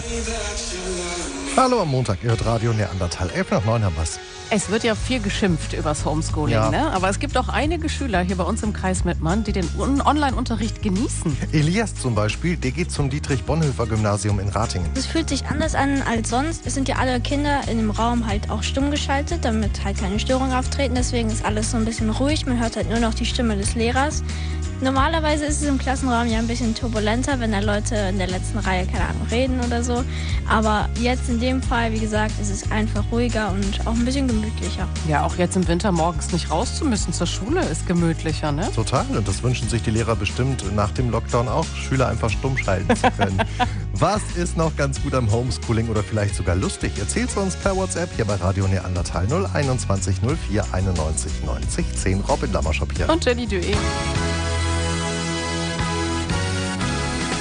Hallo am Montag, ihr hört Radio Neandertal. 11 nach 9 haben wir's. Es wird ja viel geschimpft übers Homeschooling, Ja. ne? Aber es gibt auch einige Schüler hier bei uns im Kreis Mettmann, die den Online-Unterricht genießen. Elias zum Beispiel, der geht zum Dietrich-Bonhoeffer-Gymnasium in Ratingen. Es fühlt sich anders an als sonst. Es sind ja alle Kinder in dem Raum halt auch stumm geschaltet, damit halt keine Störungen auftreten. Deswegen ist alles so ein bisschen ruhig. Man hört halt nur noch die Stimme des Lehrers. Normalerweise ist es im Klassenraum ja ein bisschen turbulenter, wenn da Leute in der letzten Reihe, keine Ahnung, reden oder so. Aber jetzt in dem Fall, wie gesagt, ist es einfach ruhiger und auch ein bisschen gemütlicher. Ja, auch jetzt im Winter morgens nicht raus zu müssen zur Schule ist gemütlicher, ne? Total, und das wünschen sich die Lehrer bestimmt nach dem Lockdown auch, Schüler einfach stumm schalten zu können. Was ist noch ganz gut am Homeschooling oder vielleicht sogar lustig? Erzähl's uns per WhatsApp hier bei Radio Neandertal 021 04 91 90 10. Robin Lammerschop hier. Und Jenny Dué.